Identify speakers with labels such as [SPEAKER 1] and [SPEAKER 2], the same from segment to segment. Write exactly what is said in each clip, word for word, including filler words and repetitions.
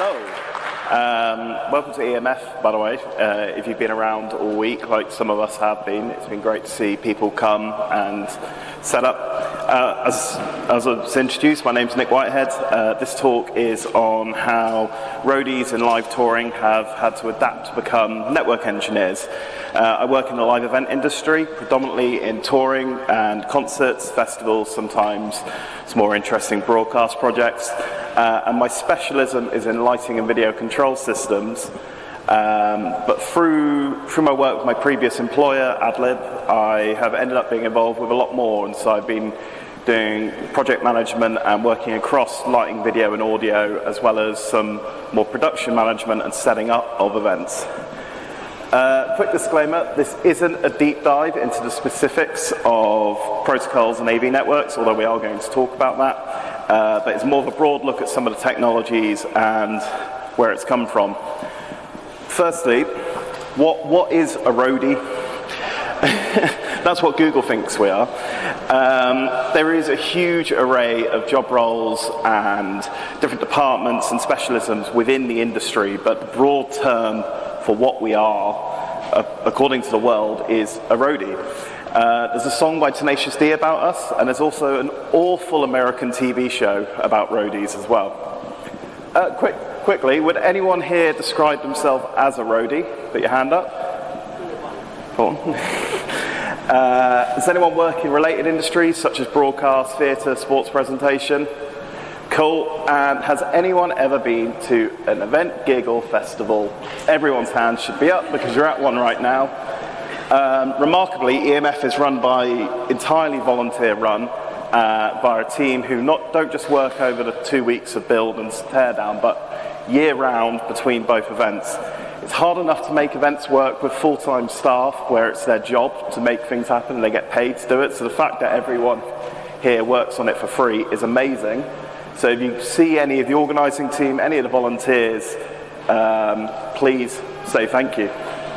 [SPEAKER 1] Hello. Um, welcome to E M F, by the way. Uh, if you've been around all week, like some of us have been, it's been great to see people come and set up. Uh, as, as I was introduced, my name's Nick Whitehead. Uh, this talk is on how roadies in live touring have had to adapt to become network engineers. Uh, I work in the live event industry, predominantly in touring and concerts, festivals, sometimes some more interesting broadcast projects. Uh, and my specialism is in lighting and video control systems. Um, but through through my work with my previous employer, AdLib, I have ended up being involved with a lot more. And so I've been doing project management and working across lighting, video and audio, as well as some more production management and setting up of events. Uh, quick disclaimer, this isn't a deep dive into the specifics of protocols and A V networks, although we are going to talk about that. Uh, but it's more of a broad look at some of the technologies and where it's come from. Firstly, what what is a roadie? That's what Google thinks we are. Um, there is a huge array of job roles and different departments and specialisms within the industry, but the broad term for what we are, uh, according to the world, is a roadie. Uh, there's a song by Tenacious D about us, and there's also an awful American T V show about roadies as well. Uh, quick, quickly, would anyone here describe themselves as a roadie? Put your hand up. Cool. uh, does anyone work in related industries such as broadcast, theatre, sports presentation? Cool. And has anyone ever been to an event, gig or festival? Everyone's hand should be up because you're at one right now. Um, remarkably, E M F is run by entirely volunteer run uh, by a team who not don't just work over the two weeks of build and tear down, but year round between both events. It's hard enough to make events work with full-time staff where it's their job to make things happen and they get paid to do it. So the fact that everyone here works on it for free is amazing. So if you see any of the organising team, any of the volunteers, um, please say thank you.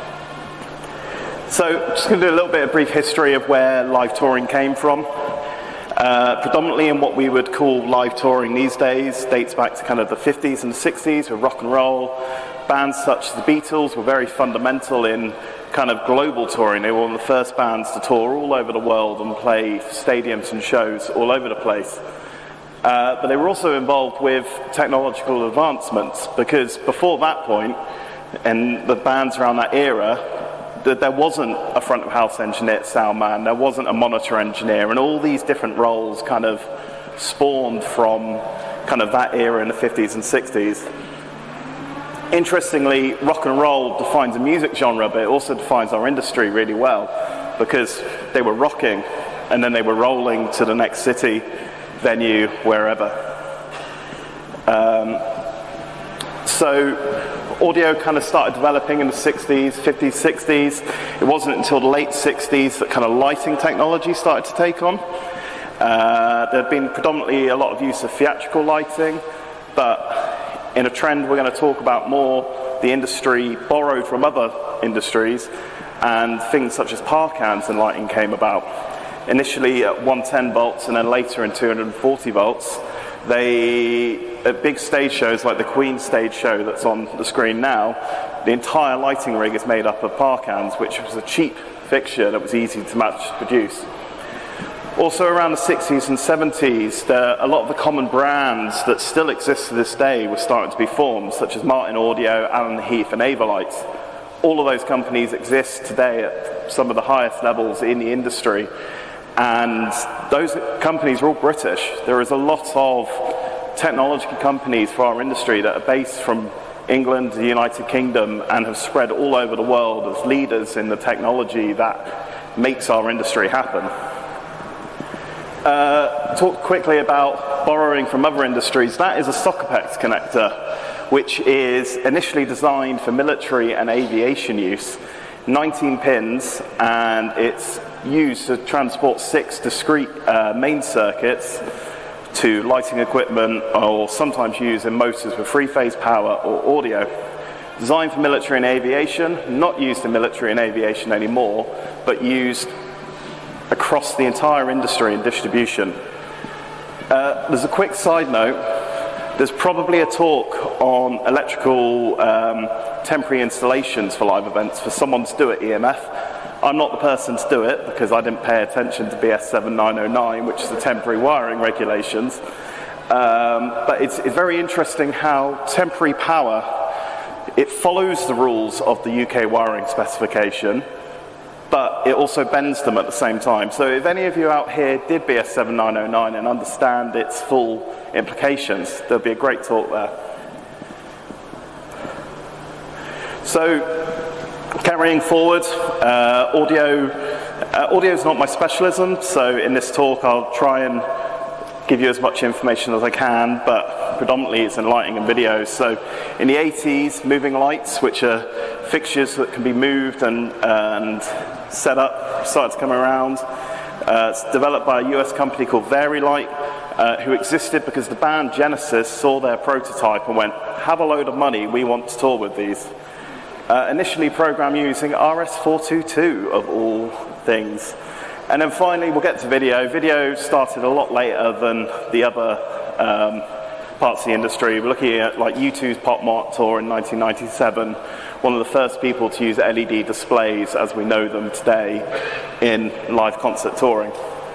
[SPEAKER 1] So just going to do a little bit of brief history of where live touring came from. Uh, predominantly in what we would call live touring these days, dates back to kind of the fifties and the sixties with rock and roll. Bands such as the Beatles were very fundamental in kind of global touring. They were one of the first bands to tour all over the world and play stadiums and shows all over the place. Uh, but they were also involved with technological advancements, because before that point, and the bands around that era, that there wasn't a front of house engineer, sound man, there wasn't a monitor engineer, and all these different roles kind of spawned from kind of that era in the fifties and sixties. Interestingly, rock and roll defines a music genre, but it also defines our industry really well, because they were rocking and then they were rolling to the next city, venue, wherever. Um, so audio kind of started developing in the sixties, fifties, sixties. It wasn't until the late sixties that kind of lighting technology started to take on. Uh, there had been predominantly a lot of use of theatrical lighting, but in a trend we're going to talk about more, the industry borrowed from other industries, and things such as parkans and lighting came about. Initially at one hundred ten volts and then later in two hundred forty volts. They, at big stage shows like the Queen stage show that's on the screen now, the entire lighting rig is made up of parkans, which was a cheap fixture that was easy to mass produce. Also around the sixties and seventies, there, a lot of the common brands that still exist to this day were starting to be formed, such as Martin Audio, Allen Heath and Avalites. All of those companies exist today at some of the highest levels in the industry. And those companies are all British. There is a lot of technology companies for our industry that are based from England, the United Kingdom, and have spread all over the world as leaders in the technology that makes our industry happen. Uh, talk quickly about borrowing from other industries. That is a Sockopex connector, which is initially designed for military and aviation use. nineteen pins, and it's used to transport six discrete uh, main circuits to lighting equipment, or sometimes used in motors with three-phase power or audio. Designed for military and aviation, not used in military and aviation anymore, but used across the entire industry and distribution. Uh, there's a quick side note. There's probably a talk on electrical um, temporary installations for live events for someone to do at E M F. I'm not the person to do it because I didn't pay attention to B S seven nine oh nine, which is the temporary wiring regulations. Um, but it's, it's very interesting how temporary power, it follows the rules of the U K wiring specification, but it also bends them at the same time. So if any of you out here did B S seven nine oh nine and understand its full implications, there'll be a great talk there. So, carrying forward, uh, audio, uh, audio is not my specialism, so in this talk I'll try and give you as much information as I can, but predominantly it's in lighting and videos. So in the eighties, moving lights, which are fixtures that can be moved and, and set up, started to come around. Uh, it's developed by a U S company called Vari-Light, uh, who existed because the band Genesis saw their prototype and went, have a load of money, we want to tour with these. Uh, initially programmed using R S four twenty-two of all things. And then finally we'll get to video. Video started a lot later than the other um, parts of the industry. We're looking at like U two's Pop Mart tour in nineteen ninety-seven, one of the first people to use L E D displays as we know them today in live concert touring.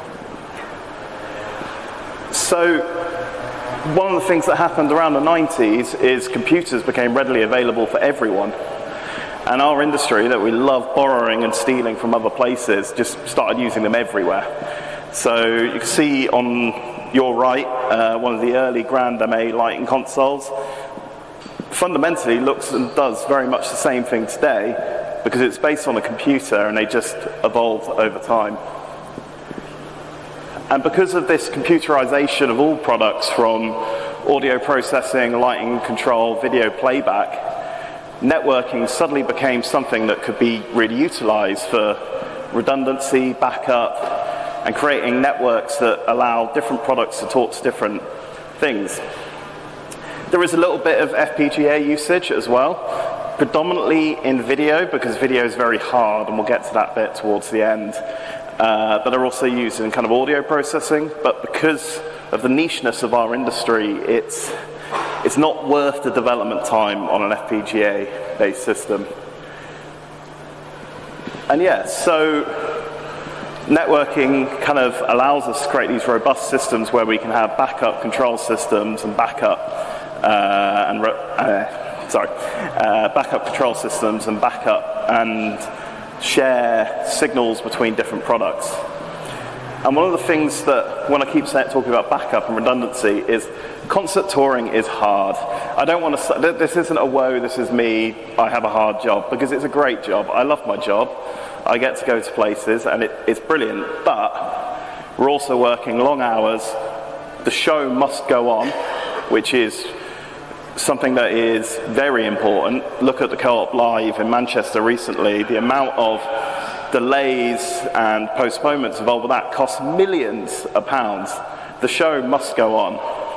[SPEAKER 1] So one of the things that happened around the nineties is computers became readily available for everyone. And our industry, that we love borrowing and stealing from other places, just started using them everywhere. So you can see on your right, uh, one of the early Grand M A lighting consoles. Fundamentally looks and does very much the same thing today because it's based on a computer and they just evolved over time. And because of this computerization of all products, from audio processing, lighting control, video playback, networking suddenly became something that could be really utilized for redundancy, backup, and creating networks that allow different products to talk to different things. There is a little bit of F P G A usage as well, predominantly in video, because video is very hard, and we'll get to that bit towards the end. Uh, but they're also used in kind of audio processing, but because of the nicheness of our industry, it's It's not worth the development time on an F P G A-based system. And yeah, so networking kind of allows us to create these robust systems where we can have backup control systems and backup uh, and uh, sorry, uh, backup control systems and backup and share signals between different products. And one of the things that, when I keep talking about backup and redundancy, is concert touring is hard. I don't want to, this isn't a woe, this is me, I have a hard job, because it's a great job. I love my job. I get to go to places and it, it's brilliant, but we're also working long hours. The show must go on, which is something that is very important. Look at the Co-op Live in Manchester recently. The amount of delays and postponements involved with that cost millions of pounds. The show must go on.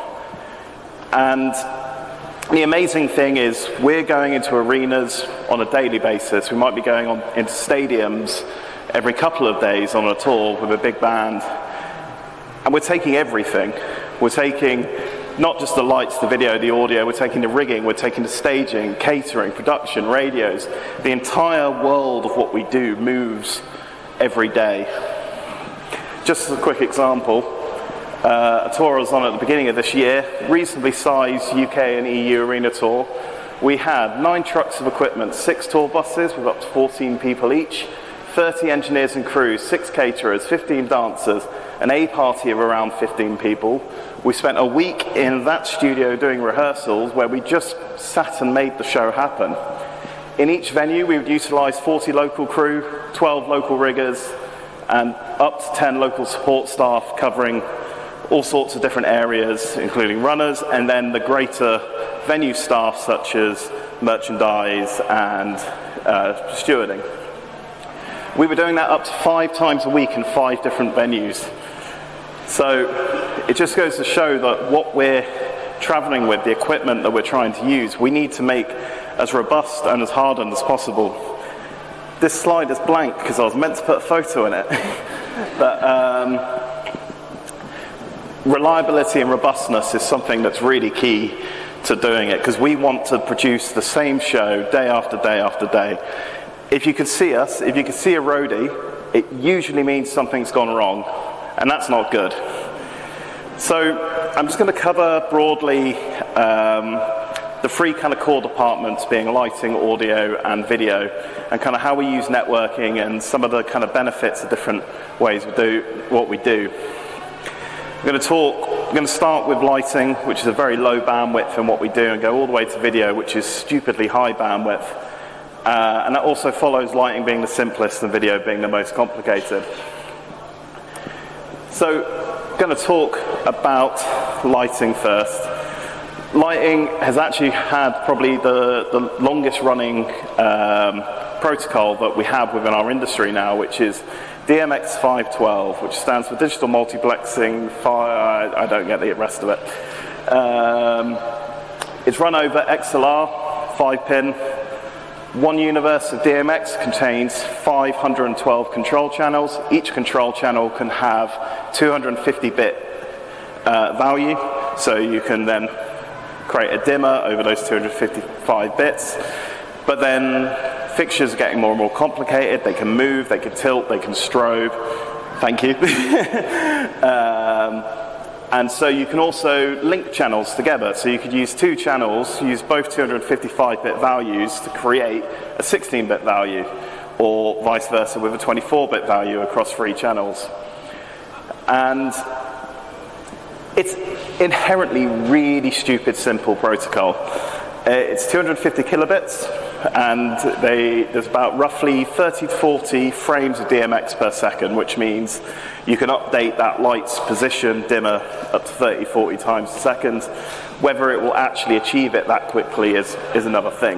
[SPEAKER 1] And the amazing thing is we're going into arenas on a daily basis. We might be going on into stadiums every couple of days on a tour with a big band. And we're taking everything. We're taking not just the lights, the video, the audio, we're taking the rigging, we're taking the staging, catering, production, radios. The entire world of what we do moves every day. Just as a quick example, uh, a tour I was on at the beginning of this year, reasonably sized U K and E U arena tour. We had nine trucks of equipment, six tour buses with up to fourteen people each, thirty engineers and crews, six caterers, fifteen dancers, an A party of around fifteen people. We spent a week in that studio doing rehearsals where we just sat and made the show happen. In each venue we would utilise forty local crew, twelve local riggers, and up to ten local support staff covering all sorts of different areas, including runners, and then the greater venue staff such as merchandise and uh, stewarding. We were doing that up to five times a week in five different venues. So it just goes to show that what we're traveling with, the equipment that we're trying to use, we need to make as robust and as hardened as possible. This slide is blank because I was meant to put a photo in it. But um, reliability and robustness is something that's really key to doing it, because we want to produce the same show day after day after day. If you could see us, if you could see a roadie, it usually means something's gone wrong, and that's not good. So I'm just going to cover broadly um, the three kind of core departments, being lighting, audio, and video, and kind of how we use networking and some of the kind of benefits of different ways we do what we do. I'm going to talk, I'm going to start with lighting, which is a very low bandwidth in what we do, and go all the way to video, which is stupidly high bandwidth. Uh, and that also follows lighting being the simplest and video being the most complicated. So I'm going to talk about lighting first. Lighting has actually had probably the, the longest running um, protocol that we have within our industry now, which is D M X five twelve, which stands for Digital Multiplexing. Five, I don't get the rest of it. Um, it's run over X L R, five pin. One universe of D M X contains five hundred twelve control channels. Each control channel can have two hundred fifty bit uh, value, so you can then create a dimmer over those two hundred fifty-five bits. But then fixtures are getting more and more complicated. They can move, they can tilt, they can strobe. Thank you. um, and so you can also link channels together. So you could use two channels, use both two hundred fifty-five bit values to create a sixteen bit value, or vice versa with a twenty-four bit value across three channels. And it's inherently really stupid simple protocol. It's two hundred fifty kilobits, and they, there's about roughly thirty to forty frames of D M X per second, which means you can update that light's position dimmer up to thirty, forty times a second. Whether it will actually achieve it that quickly is, is another thing.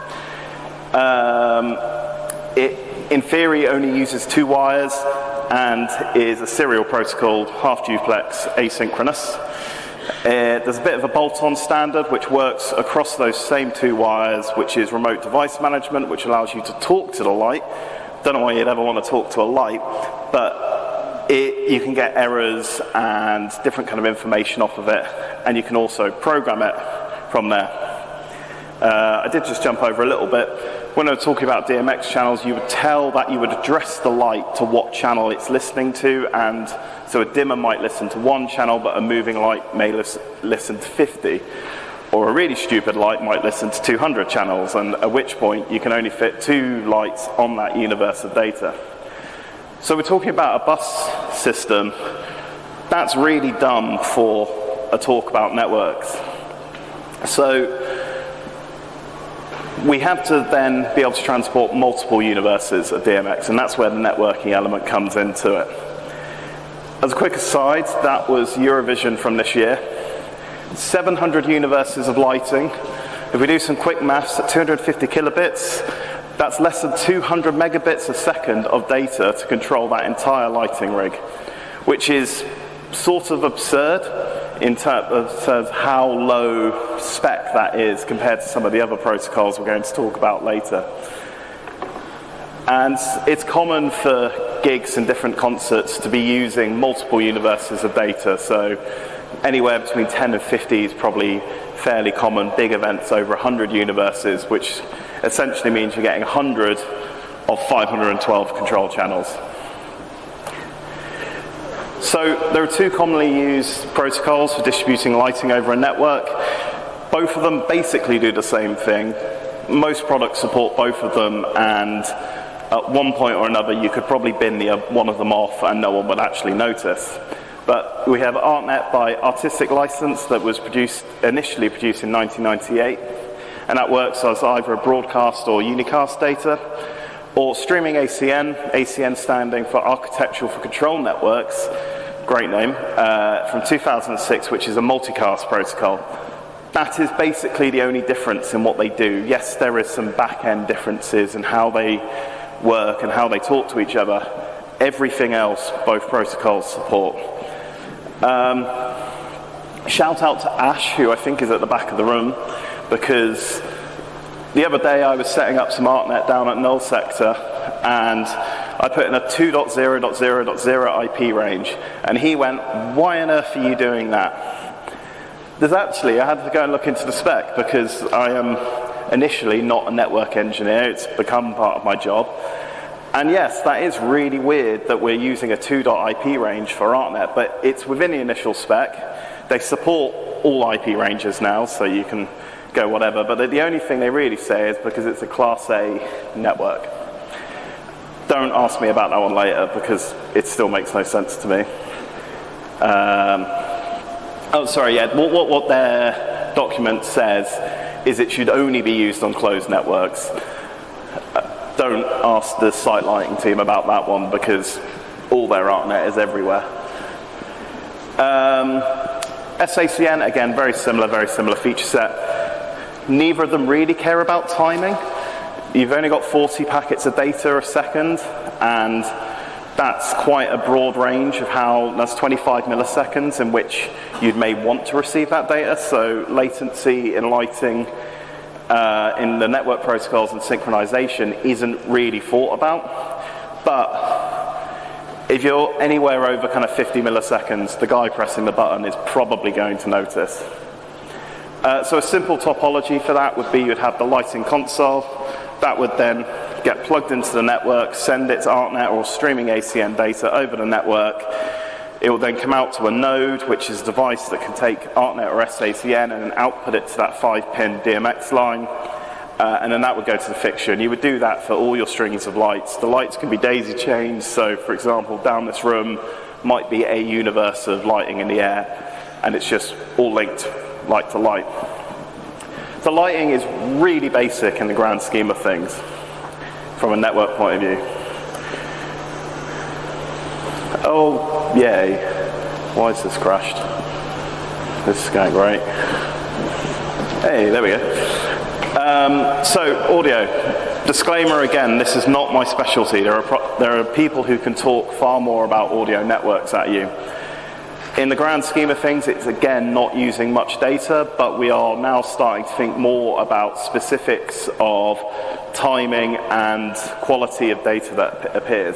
[SPEAKER 1] Um, it, in theory, only uses two wires and is a serial protocol, half duplex, asynchronous. Uh, there's a bit of a bolt-on standard which works across those same two wires, which is remote device management, which allows you to talk to the light. Don't know why you'd ever want to talk to a light, but it, you can get errors and different kind of information off of it, and you can also program it from there. Uh, I did just jump over a little bit. When I was talking about D M X channels, you would tell that you would address the light to what channel it's listening to, and so a dimmer might listen to one channel, but a moving light may lis- listen to fifty. Or a really stupid light might listen to two hundred channels, and at which point you can only fit two lights on that universe of data. So we're talking about a bus system. That's really dumb for a talk about networks. So we have to then be able to transport multiple universes of D M X, and that's where the networking element comes into it. As a quick aside, that was Eurovision from this year. seven hundred universes of lighting. If we do some quick maths, at two hundred fifty kilobits, that's less than two hundred megabits a second of data to control that entire lighting rig, which is sort of absurd in terms of how low spec that is compared to some of the other protocols we're going to talk about later. And it's common for gigs and different concerts to be using multiple universes of data, so anywhere between ten and fifty is probably fairly common. Big events over one hundred universes, which essentially means you're getting one hundred of five hundred twelve control channels. So there are two commonly used protocols for distributing lighting over a network. Both of them basically do the same thing. Most products support both of them, and at one point or another you could probably bin the, one of them off and no one would actually notice. But we have ArtNet by Artistic License that was produced, initially produced in nineteen ninety-eight, and that works as either a broadcast or unicast data, or streaming A C N, A C N standing for Architectural for Control Networks, great name, uh, from two thousand six, which is a multicast protocol. That is basically the only difference in what they do. Yes, there is some back-end differences in how they work and how they talk to each other. Everything else, both protocols support. Um, shout out to Ash, who I think is at the back of the room, because the other day I was setting up some ArtNet down at Null Sector, and I put in a two dot zero dot zero dot zero I P range, and he went, why on earth are you doing that? There's actually, I had to go and look into the spec because I am initially not a network engineer. It's become part of my job. And yes, that is really weird that we're using a two dot I P range for ArtNet, but it's within the initial spec. They support all I P ranges now, so you can go whatever, but the only thing they really say is because it's a Class A network. Don't ask me about that one later because it still makes no sense to me. Um, oh, sorry, yeah, what, what, what their document says is it should only be used on closed networks. Uh, don't ask the site lighting team about that one because all their ArtNet is everywhere. Um, S A C N, again, very similar, very similar feature set. Neither of them really care about timing. You've only got forty packets of data a second, and that's quite a broad range of how, that's twenty-five milliseconds in which you may want to receive that data. So latency in lighting, uh, in the network protocols and synchronization isn't really thought about. But if you're anywhere over kind of fifty milliseconds, the guy pressing the button is probably going to notice. Uh, so a simple topology for that would be you'd have the lighting console. That would then get plugged into the network, send its ArtNet or streaming A C N data over the network. It will then come out to a node, which is a device that can take ArtNet or S A C N and output it to that five pin D M X line. Uh, and then that would go to the fixture. And you would do that for all your strings of lights. The lights can be daisy chained. So, for example, down this room might be a universe of lighting in the air. And it's just all linked light to light. The lighting is really basic in the grand scheme of things from a network point of view. Oh, yay. Why is this crashed? This is going great. Hey, there we go. Um, so, audio. Disclaimer again, this is not my specialty. There are, pro there are people who can talk far more about audio networks at you. In the grand scheme of things, it's again not using much data, but we are now starting to think more about specifics of timing and quality of data that appears.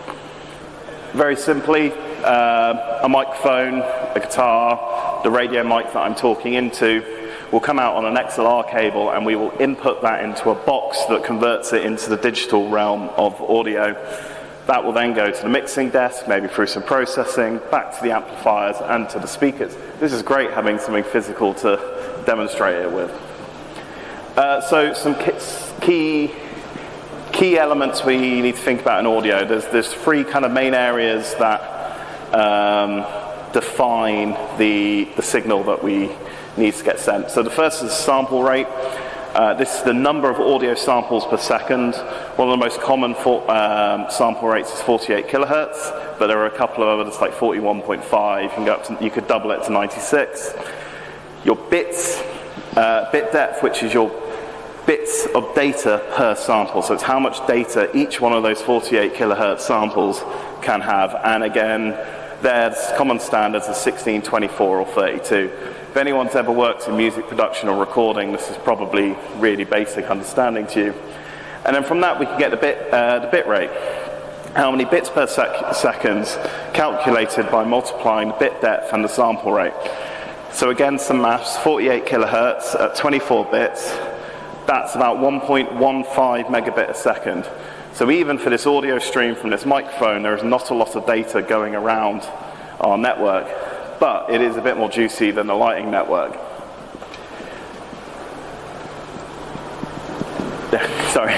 [SPEAKER 1] Very simply, uh, a microphone, a guitar, the radio mic that I'm talking into will come out on an X L R cable, and we will input that into a box that converts it into the digital realm of audio. That will then go to the mixing desk, maybe through some processing, back to the amplifiers and to the speakers. This is great having something physical to demonstrate it with. Uh, so some key, key elements we need to think about in audio. There's, there's three kind of main areas that um, define the, the signal that we need to get sent. So the first is sample rate. Uh, this is the number of audio samples per second. One of the most common for, um, sample rates is forty-eight kilohertz, but there are a couple of others like forty-one point five. You can go up to, you could double it to ninety-six. Your bits, uh, bit depth, which is your bits of data per sample. So it's how much data each one of those forty-eight kilohertz samples can have. And again, there's common standards of sixteen, twenty-four, or thirty-two. If anyone's ever worked in music production or recording, this is probably really basic understanding to you. And then from that, we can get the bit, uh, the bit rate. How many bits per sec second calculated by multiplying the bit depth and the sample rate. So again, some maths, forty-eight kilohertz at twenty-four bits, that's about one point one five megabit a second. So even for this audio stream from this microphone, there is not a lot of data going around our network, but it is a bit more juicy than the lighting network. Sorry.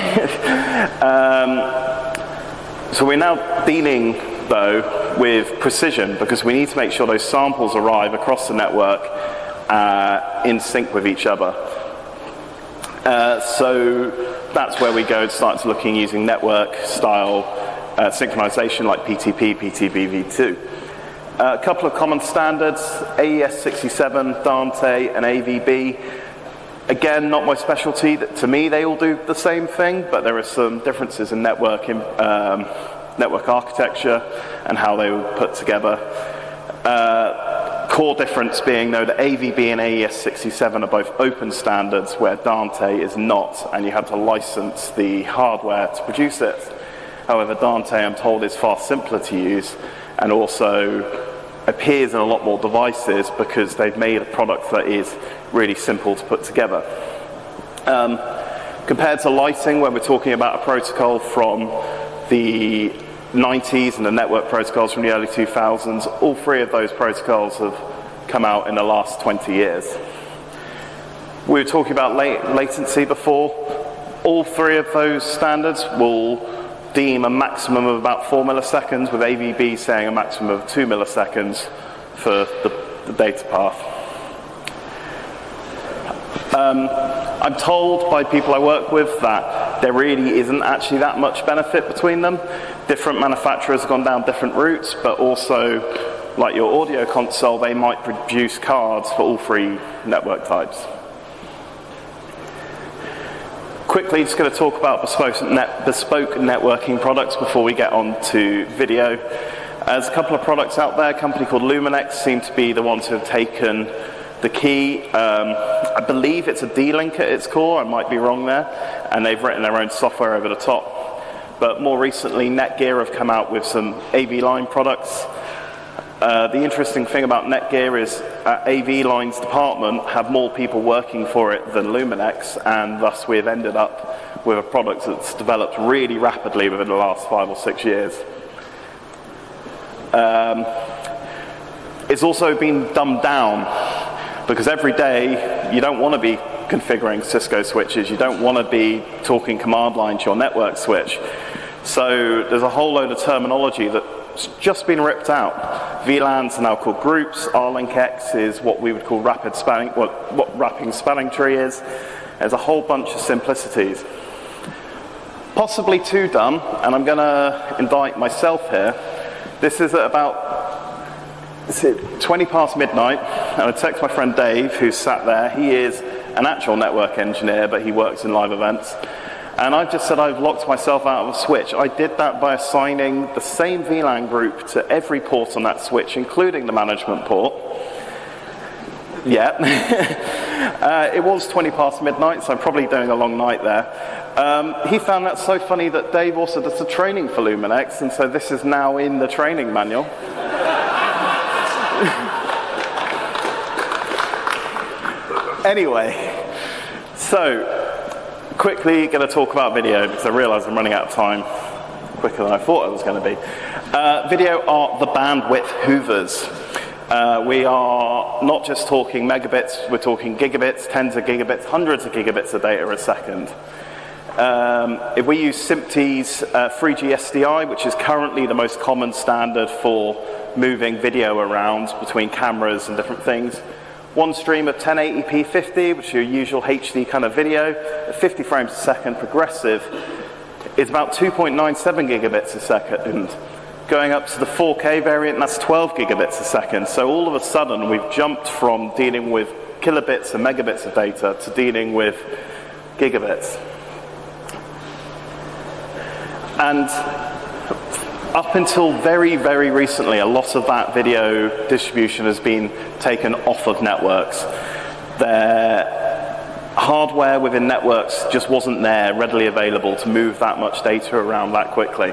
[SPEAKER 1] um, so we're now dealing, though, with precision because we need to make sure those samples arrive across the network uh, in sync with each other. Uh, so that's where we go and start to looking using network style uh, synchronization like P T P, P T B v two. Uh, a couple of common standards, A E S sixty-seven, Dante, and A V B. Again, not my specialty. To me, they all do the same thing, but there are some differences in network, in, um, network architecture and how they were put together. Uh, core difference being, though, that A V B and A E S sixty-seven are both open standards, where Dante is not, and you have to license the hardware to produce it. However, Dante, I'm told, is far simpler to use and also appears in a lot more devices because they've made a product that is really simple to put together. Um, compared to lighting, where we're talking about a protocol from the nineties and the network protocols from the early two thousands, all three of those protocols have come out in the last twenty years. We were talking about lat- latency before. All three of those standards will deem a maximum of about four milliseconds, with A V B saying a maximum of two milliseconds for the, the data path. Um, I'm told by people I work with that there really isn't actually that much benefit between them. Different manufacturers have gone down different routes, but also, like your audio console, they might produce cards for all three network types. Quickly, just going to talk about bespoke, net, bespoke networking products before we get on to video. There's a couple of products out there. A company called Luminex seem to be the ones who have taken the key. Um, I believe it's a D-Link at its core. I might be wrong there. And they've written their own software over the top. But more recently, Netgear have come out with some A V line products. Uh, the interesting thing about Netgear is uh, A V Line's department have more people working for it than Luminex, and thus we've ended up with a product that's developed really rapidly within the last five or six years. Um, it's also been dumbed down because every day you don't want to be configuring Cisco switches, you don't want to be talking command line to your network switch. So there's a whole load of terminology that's just been ripped out. V LANs are now called groups. R Link X is what we would call rapid spanning, what, what wrapping spanning tree is. There's a whole bunch of simplicities. Possibly too dumb, and I'm going to indict myself here. This is at about twenty past midnight, and I text my friend Dave, who's sat there. He is an actual network engineer, but he works in live events. And I've just said I've locked myself out of a switch. I did that by assigning the same V LAN group to every port on that switch, including the management port. Yeah. uh, it was twenty past midnight, so I'm probably doing a long night there. Um, he found that so funny that Dave also does the training for Luminex, and so this is now in the training manual. Anyway, so quickly going to talk about video because I realise I'm running out of time quicker than I thought I was going to be. Uh, video are the bandwidth hoovers. Uh, we are not just talking megabits, we're talking gigabits, tens of gigabits, hundreds of gigabits of data a second. Um, if we use SMPTE's uh, three G S D I, which is currently the most common standard for moving video around between cameras and different things, one stream of ten eighty p fifty, which is your usual H D kind of video, at fifty frames a second progressive, is about two point nine seven gigabits a second. Going up to the four K variant, that's twelve gigabits a second. So all of a sudden, we've jumped from dealing with kilobits and megabits of data to dealing with gigabits. And up until very, very recently, a lot of that video distribution has been taken off of networks. Their hardware within networks just wasn't there, readily available to move that much data around that quickly.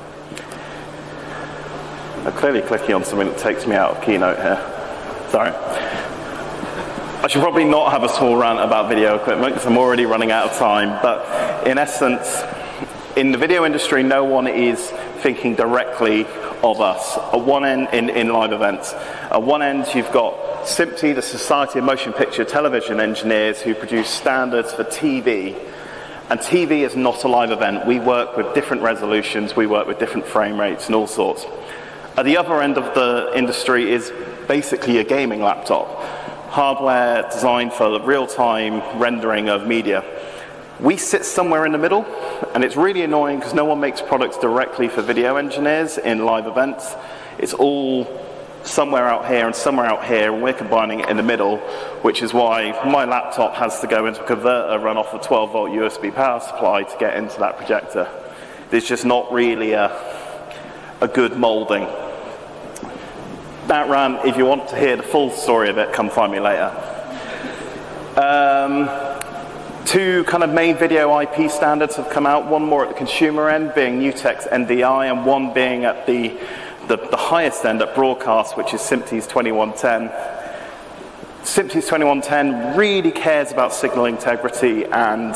[SPEAKER 1] I'm clearly clicking on something that takes me out of Keynote here. Sorry. I should probably not have a small rant about video equipment because I'm already running out of time. But in essence, in the video industry, no one is thinking directly of us. At one end, in, in live events, at one end you've got SMPTE, the Society of Motion Picture Television Engineers, who produce standards for T V. And T V is not a live event. We work with different resolutions, we work with different frame rates and all sorts. At the other end of the industry is basically a gaming laptop. Hardware designed for real-time rendering of media. We sit somewhere in the middle, and it's really annoying because no one makes products directly for video engineers in live events. It's all somewhere out here and somewhere out here, and we're combining it in the middle, which is why my laptop has to go into a converter, run off a twelve volt U S B power supply to get into that projector. There's just not really a, a good molding. That ran, if you want to hear the full story of it, come find me later. Um, Two kind of main video I P standards have come out, one more at the consumer end, being Mutex N D I, and one being at the, the, the highest end at broadcast, which is SMPTES twenty-one ten. SMPTES twenty-one ten really cares about signal integrity and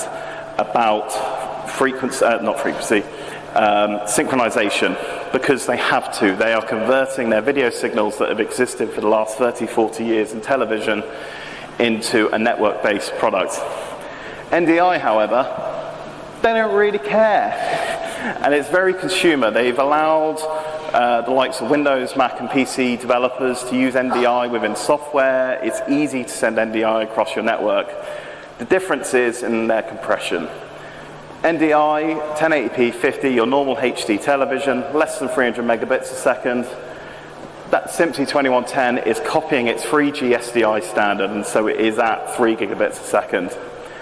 [SPEAKER 1] about frequency, uh, not frequency, um, synchronization, because they have to. They are converting their video signals that have existed for the last thirty, forty years in television into a network-based product. N D I, however, they don't really care. And it's very consumer. They've allowed uh, the likes of Windows, Mac, and P C developers to use N D I within software. It's easy to send N D I across your network. The difference is in their compression. N D I, ten eighty p, fifty, your normal H D television, less than three hundred megabits a second. That SMPTE twenty-one ten is copying its three G S D I standard, and so it is at three gigabits a second.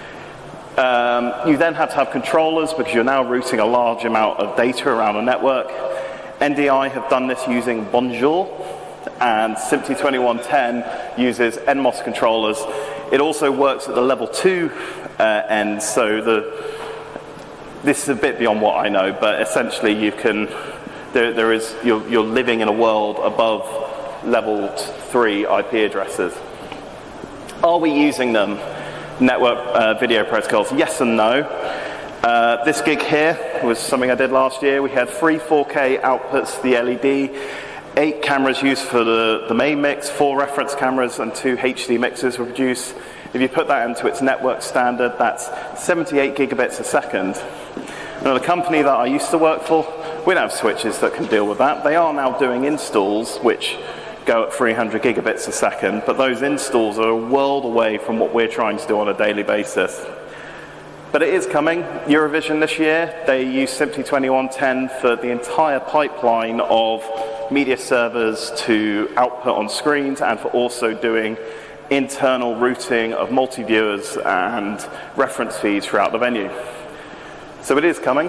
[SPEAKER 1] Um, you then have to have controllers because you're now routing a large amount of data around a network. N D I have done this using Bonjour, and SMPTE twenty-one ten uses N MOS controllers. It also works at the level two uh, end, so the, this is a bit beyond what I know, but essentially you can, there, there is, you're, you're living in a world above level three I P addresses. Are we using them? Network uh, video protocols, yes and no. Uh, this gig here was something I did last year. We had three four K outputs, the L E D, eight cameras used for the, the main mix, four reference cameras, and two H D mixers were produced. If you put that into its network standard, that's seventy-eight gigabits a second. Now, the company that I used to work for, we don't have switches that can deal with that. They are now doing installs which go at three hundred gigabits a second, but those installs are a world away from what we're trying to do on a daily basis. But it is coming. Eurovision this year, they use SMPTE twenty-one ten for the entire pipeline of media servers to output on screens, and for also doing internal routing of multi-viewers and reference feeds throughout the venue. So it is coming.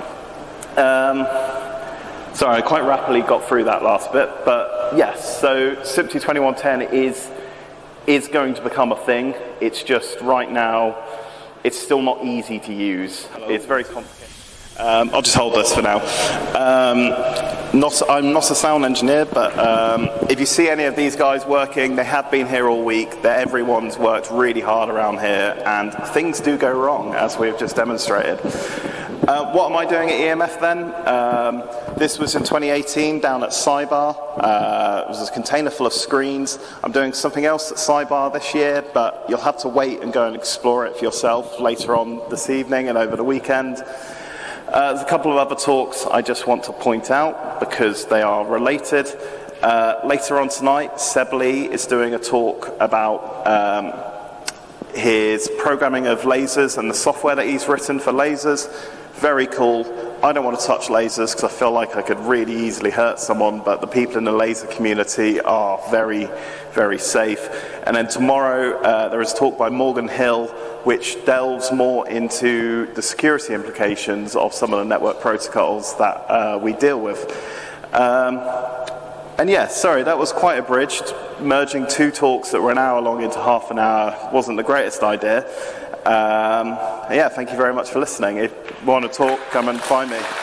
[SPEAKER 1] Um, sorry, I quite rapidly got through that last bit, but yes, so SMPTE twenty-one ten is, is going to become a thing. It's just right now, it's still not easy to use. It's very complicated. Um, I'll just hold this for now. Um, not, I'm not a sound engineer, but um, if you see any of these guys working, they have been here all week. They're, everyone's worked really hard around here, and things do go wrong, as we've just demonstrated. Uh, what am I doing at E M F then? Um, this was in twenty eighteen down at Cybar. Uh, it was a container full of screens. I'm doing something else at Cybar this year, but you'll have to wait and go and explore it for yourself later on this evening and over the weekend. Uh, there's a couple of other talks I just want to point out because they are related. Uh, later on tonight, Seb Lee is doing a talk about um, his programming of lasers and the software that he's written for lasers. Very cool. I don't want to touch lasers because I feel like I could really easily hurt someone, but the people in the laser community are very, very safe. And then tomorrow uh, there is a talk by Morgan Hill which delves more into the security implications of some of the network protocols that uh, we deal with. Um, and yeah, sorry, that was quite abridged. Merging two talks that were an hour long into half an hour wasn't the greatest idea. Um, yeah, thank you very much for listening. If you want to talk, come and find me.